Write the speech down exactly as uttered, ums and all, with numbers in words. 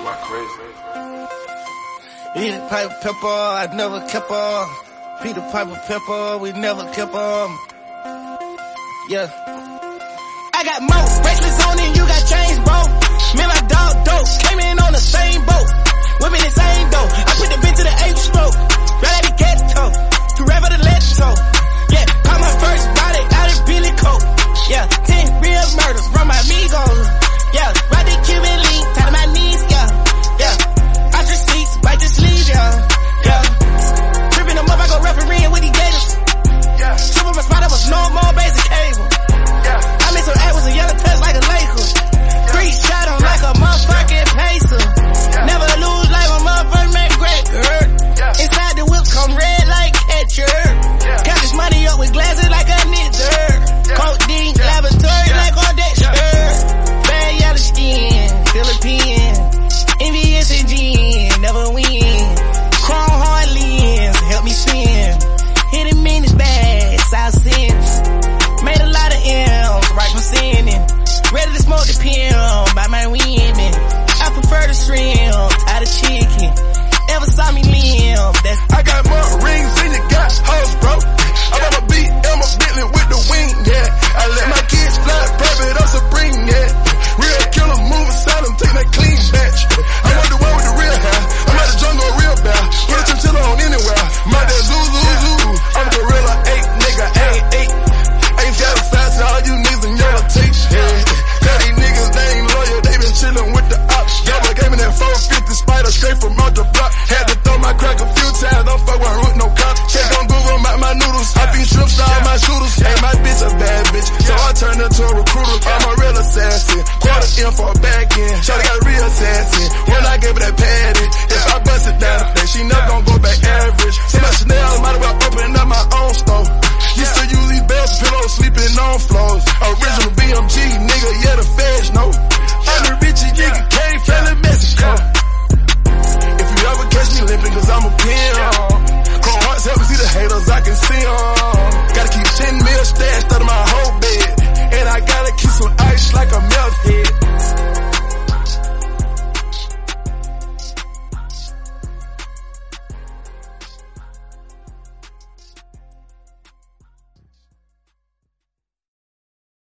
my crazy. Peter Piper Pepper, I never kept her. Peter Piper Pepper, we never kept her. Yeah. I got more bracelets on and you got chains, bro.